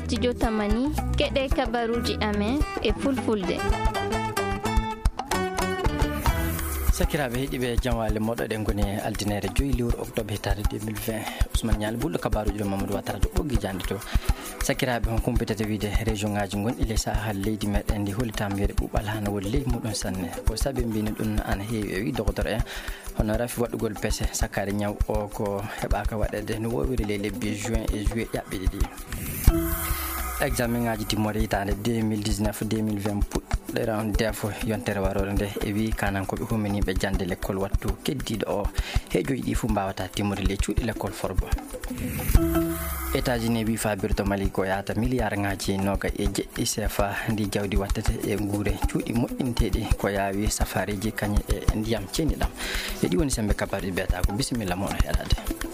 studio Tamani keɗe kabaruji amen e fulfulde. Sakiraɓe heeɗiɓe jamwale moɗoɗen goni aldinere 2 lewru octobre hitande 2020 Ousmane Nial bulɗo kabaruji ɗo Mamadou Watara to ɓoggi jande to. Sakiraɓe hon kumpitata wiide région ngaji gonɗi ley sahal leydi meɗen ndi hollitama wiyede ɓuuɓal hana woni leydi muɗum sanne ko saabi mbino ɗum ana heewi e wi docteur en hono rafi waɗugol peese sakkade ñaw o ko heɓaka waɗede no wowiri ley lebbi juin et juillet ƴaɓɓiɗi ɗi. Examen ngaji timmode hitande 2019-2020 puɗɗoran defo yontere warore nde e wi kanankoɓe huminiɓe jande l'école wattu keddiɗo o heejoji ɗi fuu mbawata timmude ley cuuɗi l'école forbo. États-Unis wi fabirto Mali ko yahata milliard ngaji noga e jeɗɗi CFA ndi jawdi wattete e guure cuuɗi moƴƴinteɗi ko yaawi safariji kañe e ndiyam ceniɗam e ɗi woni sembe kabaruji mbiyata ko bisimilla moɗo heɗade.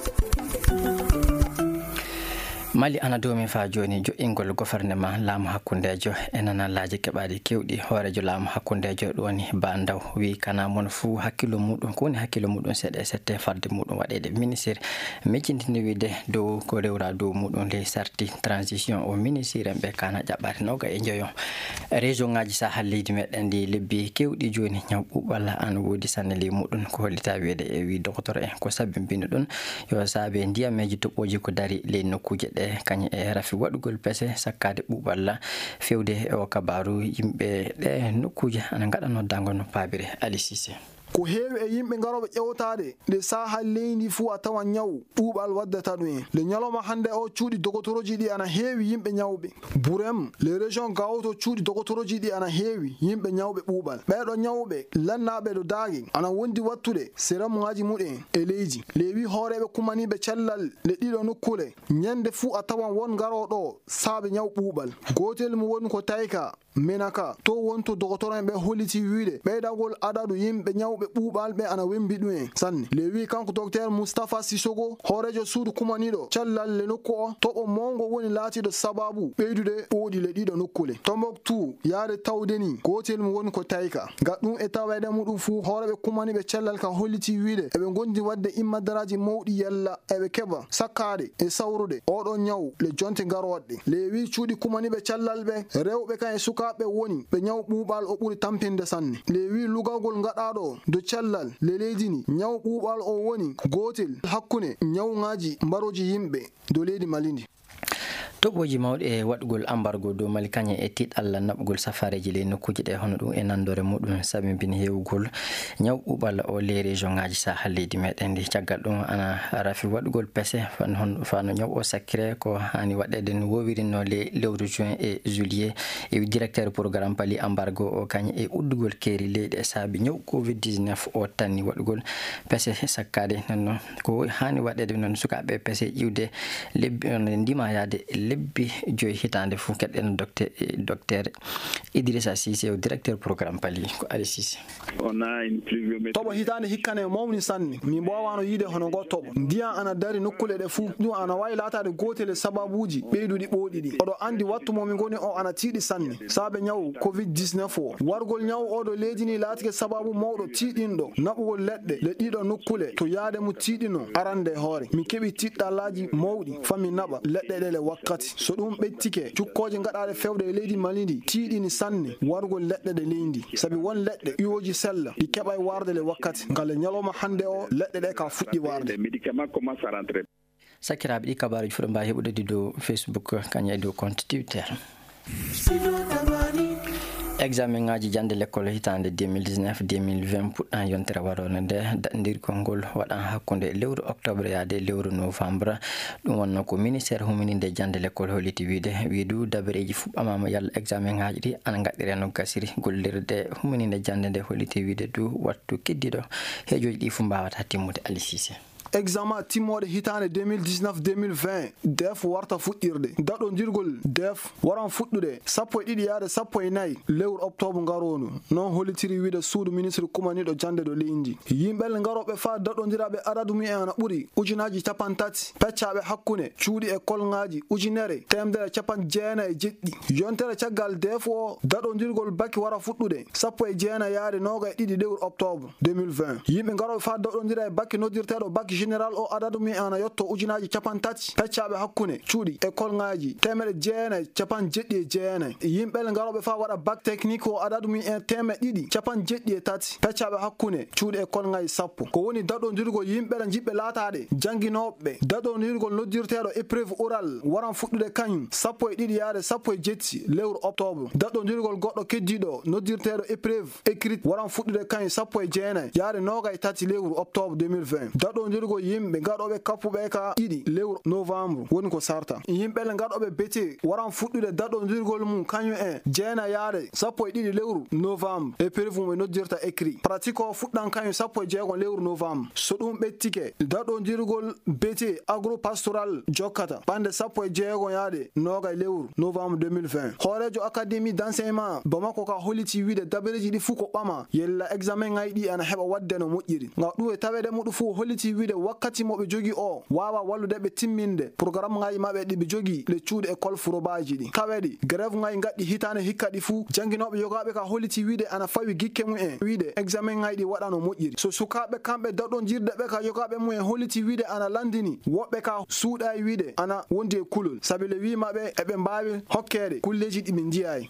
Mali ana domi fa joni jo'ingol gouvernement laamu hakkundejo e nanallaji keɓaɗi kewɗi hoorejo laamu hakkundejo ɗo woni Ba Ndaw wi kana mon fuu hakkilo muɗum ko woni hakkilo muɗum seeɗa sette farde muɗum waɗede ministére meccintinde wiide dow ko rewra dow muɗum ley sarti transition o ministére en ɓe kana ƴaɓɓade noga e jeeyon région ngaji sahal leydi meɗen ndi lebbi kewɗi joni ñaw ɓuɓɓal an woodi sanne ley muɗum ko hollita wiide e wi docteur en ko sabbi mbino ɗum yo saabe ndiyameji toɓɓoji ko dari ley nokkuje ɗe kañe e rafi waɗugol peese sakkade ɓuuɓalla fewde o kabaru yimɓe ɗe nokkuje ana gaɗano dango no paabire Ali Cissé. Ko heewi e yimɓe garoɓe ƴewtade nde sahal leydi fuu a tawa ñaw ɓuuɓal waddata ɗum en nde ñalawma hannde o cuuɗi doctoroji ɗi ana heewi yimɓe ñawɓe Bourem les région Gao to cuuɗi doctoroji ɗi ana heewi yimɓe ñawɓe ɓuuɓal ɓeɗo ñawɓe lannaɓe ɗo daagi ana wondi wattude sérum ngaji muɗen e leydi lewi hooreɓe kumaniɓe cellal nde ɗiɗo nokkule ñande fuu a tawan won garoɗo saabe ñaw ɓuuɓal gotel mo woni ko tayka menaka to wonto docteur en ɓe holliti wiide ɓeydagol adadu yimɓe ñawɓe ɓuuɓal ɓe ana wembi ɗum en sanne le wi kanko docteur Moustapha Sissogo hoorejo suudu kumaniɗo cellal le nokku o toɓo mongo woni laatiɗo sababu ɓeydude ɓooɗi le ɗiɗo nokkule Tombouctou yaade tawdeni gotel mo woni ko tayka ga ɗum e taweɗe muɗum fuu hooreɓe kumaniɓe cellal ka holliti wiide eɓe gondi wadde immadaraji mawɗi yalla eɓe keɓa sakkade e sawrude oɗon ñaw le jonte garoɗɗe le wi cuuɗi kumaniɓe cellal ɓe rewɓe kan e sukaɓe woni ɓe ñaw ɓuuɓal o ɓuri tampinde sanne le wi lugagol gaɗaɗo do cellal le leydi ni ñaw ɓuuɓal o woni gotel hakkunde ñawŋaji mbaroji yimɓe do leydi Mali ndi. toɓɓoji mawɗi e waɗugol embargo dow Mali kañe e tiiɗalla naɓugol safareji ley nokkuje ɗe hono ɗum e nandore muɗum sabibini hewgol ñaw ɓuuɓal o ley région ngaji sahal leydi meɗen ndi caggal ɗum ana rafi waɗugol peese fano ñaw o sakkire ko hani waɗede no wowirino ley lewru juin et juillet e directeur programme pali embargo o kañe e uddugol keeri leyɗe e saabi ñaw covid-19 o tanni waɗugol peese sakkade nonnoon ko hani waɗede noon sukaɓe peese ƴiwde lebbi ndima yaade lebbi joyi hitande fuu keɗɗen docteur Idrissa Cissé o directeur programme pali ko Ali Cissé. toɓo hitande hikkane mawni sanne mi mbowano yiide hono go toɓo ndiyam ana dari nokkule ɗe fuu ɗum ana wawi latade gotel sababuji ɓeyduɗi ɓooɗi ɗi oɗo andi wattu momi goni o ana tiiɗi sanne saabe ñaw covid-19 o wargol ñaw oɗo leydi ni laatike sababu mawɗo tiiɗinɗo naɓugol leɗɗe le ɗiɗo nokkule to yaade mo tiiɗino arande hoore mi keɓi tiɗɗallaji mawɗi fami naɓa leɗɗe ɗe le wakkati so ɗum ɓettike cukkoje gaɗaɗe fewde e leydi Mali ndi tiiɗini sanne wargol leɗɗe ɗe leydi sabi won leɗɗe iwoji sella ɗi keɓa warde le wakkati ngale ñalawma hande o leɗɗe ɗe ka fuɗɗi warde. Sakiraɓe ɗi kabaruji fuɗo mbawi heɓude dow Facebook kañum e dow compte Twitter. Examen ngaji jande l'école hitande 2019-2020 puɗɗan yontere warone nde daɗdirgol ngol waɗan hakkunde lewru octobre yaade lewru novembre ɗum wonno ko ministére humininde jande l'école holliti wiidu dabareji fuɓɓamama yalla examen ngaji ɗi ana gaɗɗire no gasiri gollirde humininde jande nde holliti wiide du wattu keddiɗo heejoji ɗi fuu mbawata timmude Ali Cissé. examen timmoɗe hitande 2019-2020 def warta fuɗɗirde daɗodirgol def waran fuɗɗude 12 yaade 14 lewru octobre garono non hollitiri wiide suudu ministre kumaniɗo jande do leydi yimɓel garoɓe fa daɗodiraɓe adadu mumen ana ɓuuri ujunaji 30 peccaɓe hakkunde cuuɗi école ngaji ujunere temedere capan jeena e jeɗɗi yontere caggal def o daɗodirgol baki wara fuɗɗude 19 yaade 22 lewru octobre 2020 yimɓe garoɓe fa daɗodira e baki noddirteɗo baki général o adadu mi ana yotto ujinaji capantati peccaɓe hakkune cuuɗi école ngaji temeɗe jeenayi capan jeɗɗi e jeenayi yimɓele ngaroɓe fa waɗa bac technique o adadu mi en temeɗe ɗiɗi capan jeɗɗi e tati peccaɓe hakkune cuuɗi école ngaji sappo ko woni daɗodirgol yimɓeɗe jiɓɓe laataɗe janguinoɓe daɗodirgol noddirteɗo épreuve oral waran fuɗɗude kañum sappo e ɗiɗi yaade sappo e jetti lewru octobre daɗodirgol goɗɗo keddiɗo noddirteɗo épreuve écrite waran fuɗɗude kañum sappo e jeenayi yaade noga e tati lewru octobre 2020 daɗodirgol yimɓe gaɗoɓe kappuɓe ka ɗiɗi lewru novembre woni ko sarta yimɓele gaɗoɓe bete waran fuɗɗude daɗodirgol mum kañum en jeenayi yaade sappo e ɗiɗi lewru novembre épreuve mum e noddirta écrit pratique o fuɗɗan kañum sappo e jeegon lewru novembre so ɗum ɓettike daɗodirgol bete agropastoral jokkata ɓande sappo e jeegon yaade noga e lewru novembre 2020 hoorejo académie d'enseignement bamako ka holliti wiide dabareji ɗi fuu ko ɓama yella examen ŋayi ɗi ana heɓa wadde no moƴƴiri nga ɗum e tawede muɗum fuu holliti wiide wakkati moɓe jogi o wawa wallude ɓe timminde programme ŋaji maɓɓe ɗiɓe jogi le cuuɗi école furobaji ɗi kaweɗi grève ŋayi gaɗɗi hitande hikka ɗi fuu janguinoɓe yogaɓe ka holliti wiide ana fawi gikke mum en wiide examen ŋayi ɗi waɗa no moƴƴiri so sukaɓe kamɓe daɗodirde ɓe ka yogaɓe mum en holliti wiide ana landini woɓɓe ka suuɗayi wiide ana wondi e kulol saabi le wimaɓe eɓe mbawi hokkede kulleji ɗiɓe jiyayi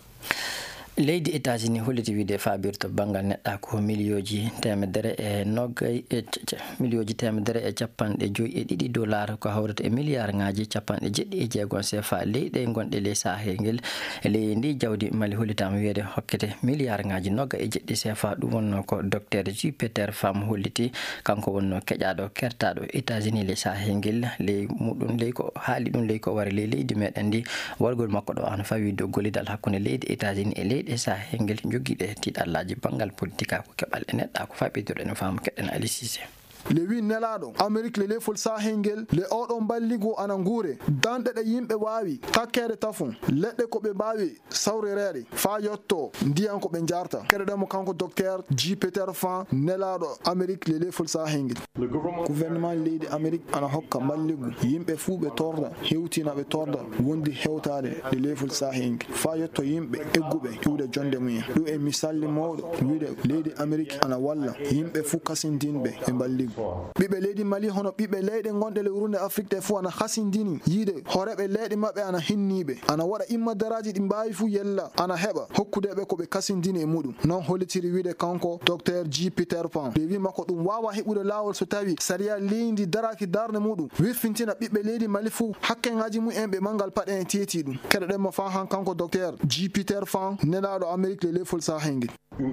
leydi États-Unis holliti wiide faabirto bangal neɗɗako milioji temedere e noggay e milioji temedere e capanɗe joyi e ɗiɗi dollar ko hawrata e milliard ngaji capanɗe jeɗɗi e jeegon CFA leyɗe gonɗe ley sahel ngel ley ndi jawdi Mali hollitama wiide hokkete milliard ngaji nogga e jeɗɗi CFA ɗum wonno ko docteur Jupiter Fam holliti kanko wonno keƴaɗo kertaɗo États-Unis ley sahel ngel ley muɗum ley ko haali ɗum ley ko wari ley leydi meɗen ndi wargol makko ɗo an fawi dow gollidal hakkunde leydi États-Unis e leydi sa hengel jogiiɗe tiiɗallaji bangal politique ko keɓal e neɗɗa ko faɓitorɗe no fama keɗɗen Ali Cissé le wi nelaɗo Amérique le lefol sahengel le oɗon balligo ana nguure danɗe ɗe yimɓe wawi takkede tafon leɗɗe ko ɓe mbawi sawrerede fa yotto ndiyan ko ɓe jarta keɗeɗemo kanko docteur Jupiter Fan nelaɗo Amérique le lefol sahengel gouvernement leydi Amérique ana hokka balligo yimɓe fuu ɓe torda hewtina ɓe torda wondi hewtade le lefol sahengel fa yotto yimɓe egguɓe iwde jonde mumen ɗum e misalli mawɗo wiide leydi Amérique ana walla yimɓe fuu kasindinɓe e balligo ɓiɓɓe leydi Mali hono ɓiɓɓe leyɗe gonɗe lewrude Afrique ɗe fuu ana hasindini yiide horeɓe leyɗe maɓɓe ana hinniɓe ana waɗa immadaraji ɗi mbawi fuu yella ana heɓa hokkudeɓe koɓe kasindini e muɗum non hollitiri wiide kanko docteur Jupiter Pan ɓe wi makko ɗum wawa heɓude lawol so tawi saria leydi daraki darde muɗum wirfintina ɓiɓɓe leydi Mali fuu hakkeŋaji mumen ɓe mangal paɗe en teeti ɗum keɗoɗenmo fa han kanko docteur Jupiter Fan nelaɗo Amérique le lefol sahengel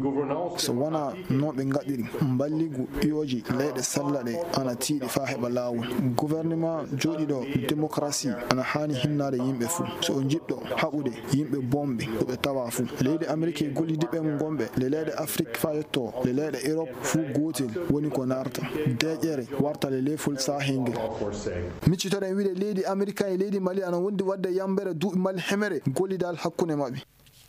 so wona non ɓe gaɗiri balligu ƴooji leyɗe sella ɗe ana tiiɗi fa heɓa lawol gouvernement joɗiɗo démocratie ana hani hinnade yimɓe fuu so o jiɗɗo haɓude yimɓe bomɓe ɗoɓe tawa fuu leydi Amérique e gollidiɓe gonɓe le leyɗe Afrique fa yetto le leyɗe Europe fuu gotel woni ko narta deƴƴere warta le lefol sahengel miccitoɗen wiide leydi Américain e leydi Mali ana wondi wadde yambere duuɓi Mali hemere gollidal hakkunde maɓɓe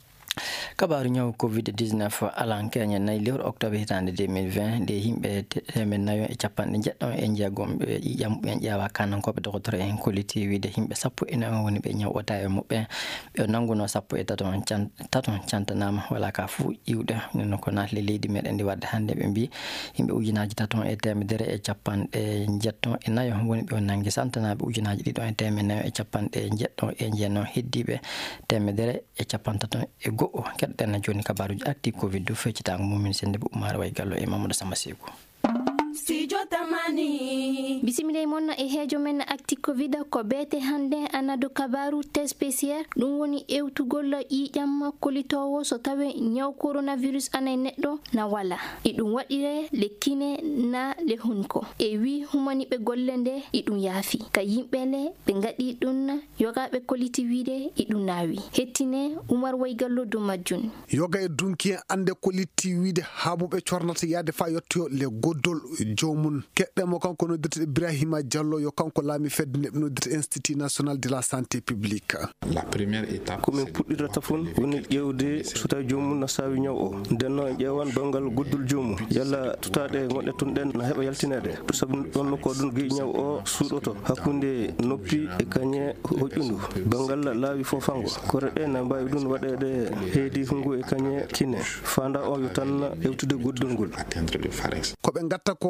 kabaru ñaw covid-19 alan keñe nayi lewru octobre hitande 2020 nde yimɓe temen nayo e capanɗe jeɗɗon e jeegom ƴamɓe ƴeewa kanankoɓe docteur en kolliti wiide yimɓe 11 woni ɓe ñawota e muɓɓe ɓe nanguno 13 cantanama wala ka fuu iwɗe no ko natli leydi meɗen ndi wadde hannde ɓe mbi yimɓe ujunaji 3 e temedere e capanɗe jeɗɗon e nayo woni ɓe nangi santanaɓe ujunaji 2 e temen nayo e capanɗe jeɗɗon e jeenon heddiɓe temedere e capantaton e go'o keɗɗen joni kabaruji active covid do feccitago mumin sende bo umar way gallo e Mamadou Samba Seko Studio Tamani bisimilay monna e heejo men active covid ko beete hande anado kabaru test spécial ɗum woni ewtugol ƴiƴam kolitowo so tawe ñaw coronavirus anay neɗɗo na wala e ɗum waɗire lekkine na le hunko e wi humaniɓe golle nde e ɗum yaafi ka yimɓele ɓe gaɗi ɗum yogaɓe koliti wiide e ɗum naawi hettine Umar Waygallo do majjun yoga e dunki ande koliti wiide haabuɓe cornata yaade fa yottoyo le goddol jomum keɗɗemo kanko noddirte Ibrahima Diallo yo kanko laami fedde nde noddirte Institut National de la Santé Publique. La première étape komin puɗɗirata fon woni ƴewde so tawi jomum na sawi ñaw o nden noon ƴeewan bangal goddul jomum yalla tutaɗe gonɗe tun ɗen na heɓa yaltinede to sabi ɗon ko ɗum gi ñaw o suuɗoto hakkunde noppi e kañe hoƴƴundu bangal laawi fofango kore ɗe na mbawi ɗum waɗede heedi hungu e kañe kine fanda on yo tan ewtude goddol ngol ko ɓe gatta ko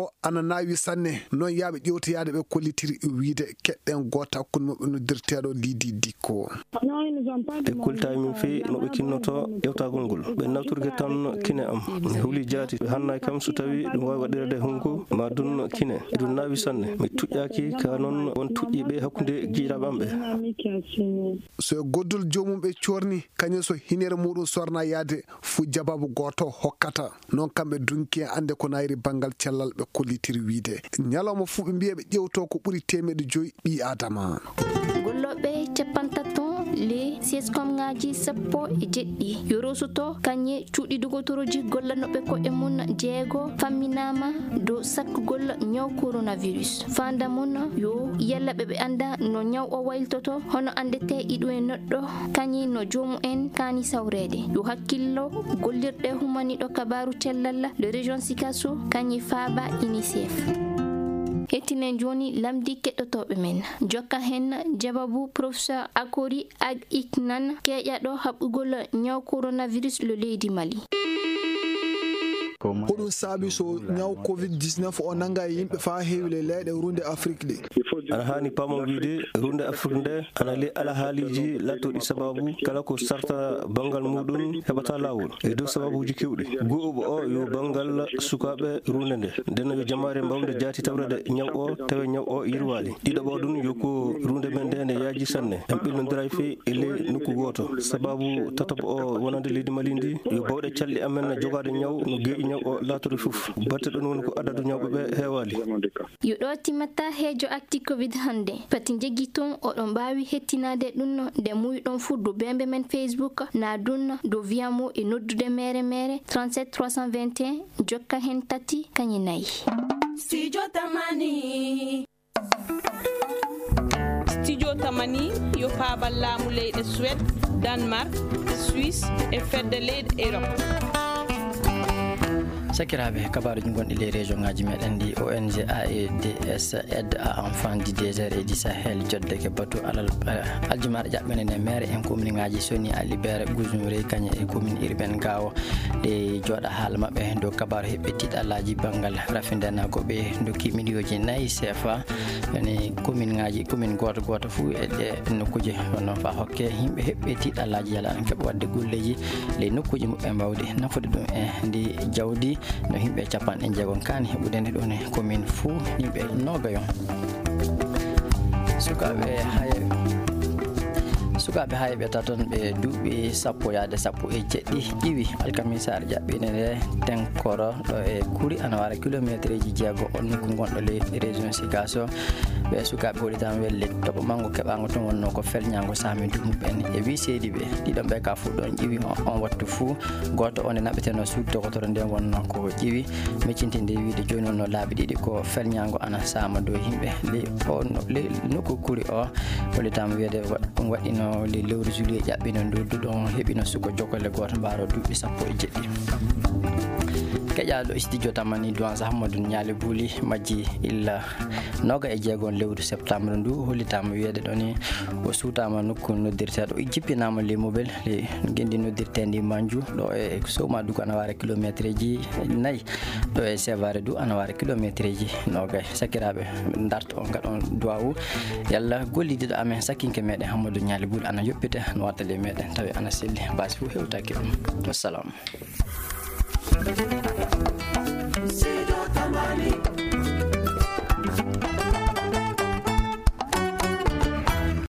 goto ana nawi sanne non yaabe ƴewtoyaade ɓe kollitiri wiide keɗɗen goto hakkunde maɓɓe noddirteɗo Lidi Dicko. ɓe kultawi min fewi no ɓe kinnoto ƴewtagol ngol ɓe nafturge tan kine am mi huuli jaati ɓe hannayi kam so tawi ɗum wawi waɗirede hunko ma dun kine ɗum nawi sanne mi tuƴƴaki ka noon won tuƴƴiɓe hakkude jiiraɓe am ɓe. so goddol jomum ɓe corni kañum so hinere muɗum sorna yaade fu jababu goto hokkata non kamɓe dunki ande ko nayri bangal cellal ɓe kollitiri wiide ñalawma fu ɓe mbiya ɓe ƴewto ko ɓuri 500 ɓi adama. golloɓe capantaton le sescom ngaji sappo e jeɗɗi yorosoto kañe cuuɗi dogotoroji gollanoɓe koɗe mum jeego famminama dow sakkugol ñaw coronavirus fanda mum yo yallaɓe ɓe anda no ñaw o wayltoto hono andete iɗum e neɗɗo kañi no jomum en kani sawrede yo hakkillo gollirɗe humaniɗo kabaru cellal le région Sikasso kañi faaba UNICEF. hettinen joni lamdi keɗɗotoɓe men jokka hen jababu professeur Akori Ag Iknan keƴaɗo haɓɓugol ñaw coronavirus le leydi Mali. hoɗum saabi so ñaw covid-19 o nanga e yimɓe fa heewi le leyɗe runde Afrique ɗe. ana hani pamo wiide runde Afrique nde ana le alhaaliji lattoɗi sababu kala ko sarta bangal muɗum heɓata lawol e dow sababuji kewɗi go'uɓo o yo bangal sukaɓe runde nde nden yo jamare mbawde jaati tawrede ñaw o tawe ñaw o yirwali ɗiɗoɓo ɗum yoko runde men nde nde yaaji sanne en ɓillodira fe e ley nokku goto sababu tataɓo o wonande leydi Mali ndi yo bawɗe calɗi amen jogade ñaw no geeƴi ñaw o latore fof batte ɗon woni ko adadu ñawɓe ɓe heewali. yo ɗo timmata heejo acti covid hande pati jeggi ton oɗon mbawi hettinade ɗum nde muyɗon fu do bembe men Facebook na ɗum do wiyamo e noddude mere 37 321 jokka hen tati kañi nayyi. Studio Tamani yo paabal laamu leyɗe Suède, Danemark, Suisse e fedde leyɗe Europe. sakiraɓe kabaruji gonɗi les région ngaji meɗen ndi ONG AIDS aide à enfants du désert et du Sahel joddeke batu alal aljumaɗo jaɓɓene nde maire en commune ngaji Soni a libéré Goujouré kañe e commune urbaine Gawo ɗe jooɗa haala mabɓe dow kabaru heɓɓe tiɗallaji banggal rafindenagoɓe dokki million 4 CFA ene commune goto fou e ɗe nokkuji wonno fa hokke yimɓe heɓɓe tiɗallaji yala an keɓa wadde golleji les nokkuji mabɓe mbawde nafude ɗum e ndi jawdi no yimɓe 60 kani heɓudende ɗon e commune fou yimɓe 90 sukaɓe hayɓe taton ɓe duuɓi 10 yaade 17 ƴiwi alkamisare jaɓɓine nde tenkoro ɗo e kuuri ana wara kilométre ji jeego on nokku gonɗo le région Sikasso ɓe sukaɓe hoɗitama welle toɓo mango keɓago toon wonno ko felñago sami dumuɓen e wi seedi ɓe ɗiɗon ɓe ka fuu ɗon ƴiwi on wattu fuu goto on e naɓeteno suuddogotoro nde wonno ko ƴiwi meccintinde wiide joni wonno laaɓi ɗiɗi ko felñago ana sama dow yimɓe le nokku kuuri o hollitama wiide ɗum waɗino le lewru juillet ƴaɓɓino dodduɗon heeɓino suko jogolle goto mbaro duuɓi 17 keƴaɗo studio Tamani Douance Hammadou Niale Bouli majji illa 26 lewru septembre ndu hollitama wiide ɗoni o suutama nokku noddirteɗo jippinama le mobile le gendi noddirtendi manju ɗo e sowma dugu ana wara kilométre ji 4 ɗo e Sévare du ana wara kilométre ji 20 sakiraɓe darto on gaɗon duwawu yalla gollidiɗo amen sakkinke meɗen Hammadou Niale Bouli ana yoppite no watta le meɗen tawi ana selli basi fo hewtaki ɗum wassalamu. Studio Tamani